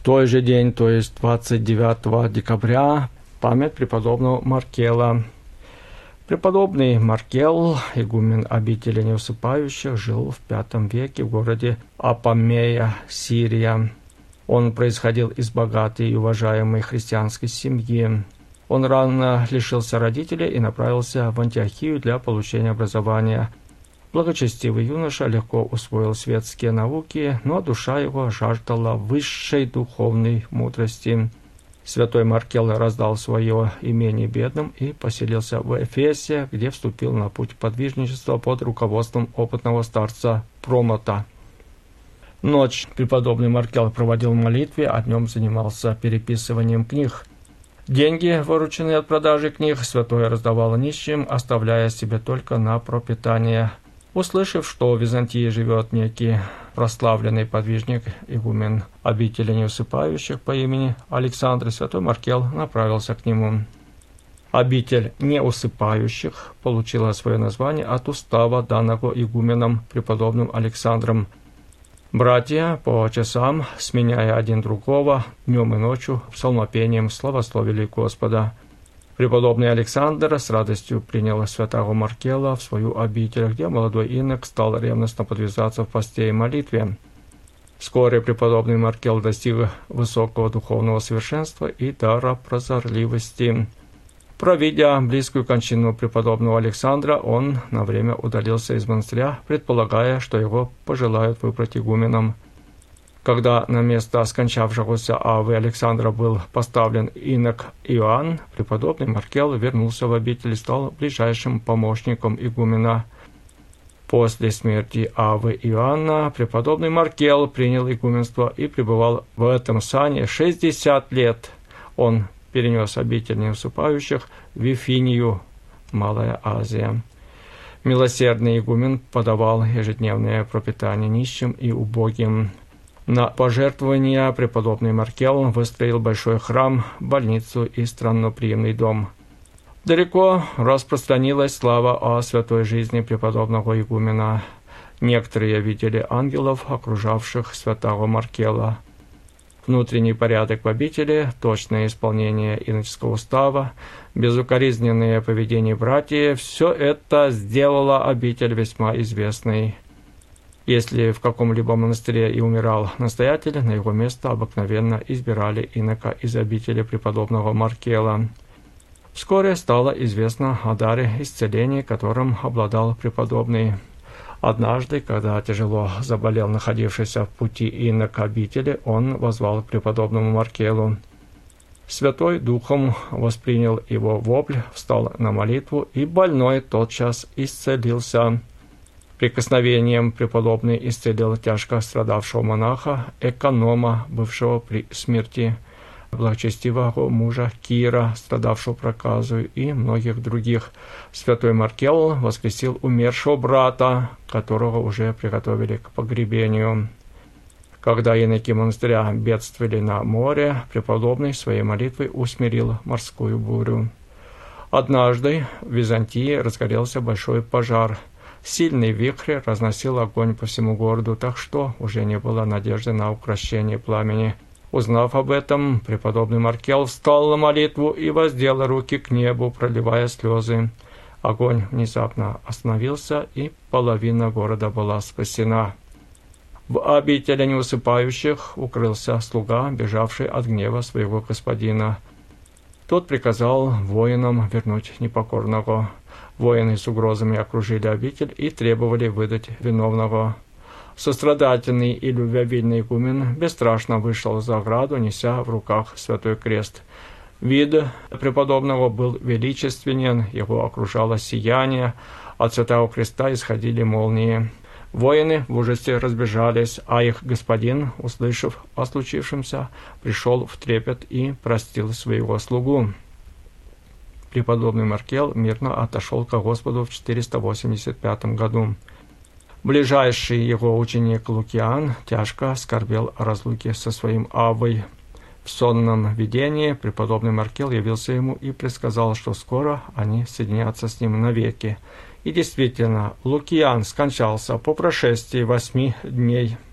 той же день, то есть 29 декабря, память преподобного Маркела. Преподобный Маркел, игумен обители неусыпающих, жил в V веке в городе Апамея, Сирия. Он происходил из богатой и уважаемой христианской семьи. Он рано лишился родителей и направился в Антиохию для получения образования. Благочестивый юноша легко усвоил светские науки, но душа его жаждала высшей духовной мудрости. Святой Маркел раздал свое имение бедным и поселился в Эфесе, где вступил на путь подвижничества под руководством опытного старца Промота. Ночь преподобный Маркел проводил в молитве, а днем занимался переписыванием книг. Деньги, вырученные от продажи книг, святой раздавал нищим, оставляя себе только на пропитание. Услышав, что в Византии живет некий прославленный подвижник, игумен обители неусыпающих по имени Александр, святой Маркел направился к нему. Обитель неусыпающих получила свое название от устава, данного игуменом преподобным Александром. Братья по часам, сменяя один другого, днем и ночью, псалмопением славословили Господа. Преподобный Александр с радостью принял святого Маркела в свою обитель, где молодой инок стал ревностно подвязаться в посте и молитве. Вскоре преподобный Маркел достиг высокого духовного совершенства и дара прозорливости. Провидя близкую кончину преподобного Александра, он на время удалился из монастыря, предполагая, что его пожелают выбрать игуменом. Когда на место скончавшегося Авы Александра был поставлен инок Иоанн, преподобный Маркел вернулся в обитель и стал ближайшим помощником игумена. После смерти Авы Иоанна преподобный Маркел принял игуменство и пребывал в этом сане 60 лет. Он перенес обитель неусыпающих в Вифинию, Малая Азия. Милосердный игумен подавал ежедневное пропитание нищим и убогим. На пожертвования преподобный Маркел выстроил большой храм, больницу и странноприимный дом. Далеко распространилась слава о святой жизни преподобного игумена. Некоторые видели ангелов, окружавших святого Маркела. Внутренний порядок в обители, точное исполнение иноческого устава, безукоризненное поведение братьев – все это сделало обитель весьма известной. Если в каком-либо монастыре и умирал настоятель, на его место обыкновенно избирали инока из обители преподобного Маркела. Вскоре стало известно о даре исцеления, которым обладал преподобный. Однажды, когда тяжело заболел находившийся в пути инок обители, он воззвал к преподобному Маркелу. Святой Духом воспринял его вопль, встал на молитву, и больной тотчас исцелился. Прикосновением преподобный исцелил тяжко страдавшего монаха, эконома, бывшего при смерти, благочестивого мужа Кира, страдавшего проказою, и многих других. Святой Маркел воскресил умершего брата, которого уже приготовили к погребению. Когда иноки монастыря бедствовали на море, преподобный своей молитвой усмирил морскую бурю. Однажды в Византии разгорелся большой пожар. Сильный вихрь разносил огонь по всему городу, так что уже не было надежды на укрощение пламени. Узнав об этом, преподобный Маркел встал на молитву и воздел руки к небу, проливая слезы. Огонь внезапно остановился, и половина города была спасена. В обители неусыпающих укрылся слуга, бежавший от гнева своего господина. Тот приказал воинам вернуть непокорного. Воины с угрозами окружили обитель и требовали выдать виновного. Сострадательный и любвеобильный игумен бесстрашно вышел за ограду, неся в руках святой крест. Вид преподобного был величественен, его окружало сияние, от святого креста исходили молнии. Воины в ужасе разбежались, а их господин, услышав о случившемся, пришел в трепет и простил своего слугу. Преподобный Маркел мирно отошел ко Господу в 485 году. Ближайший его ученик Лукиан тяжко скорбел о разлуке со своим Аввой. В сонном видении преподобный Маркел явился ему и предсказал, что скоро они соединятся с ним навеки. И действительно, Лукиан скончался по прошествии 8 дней.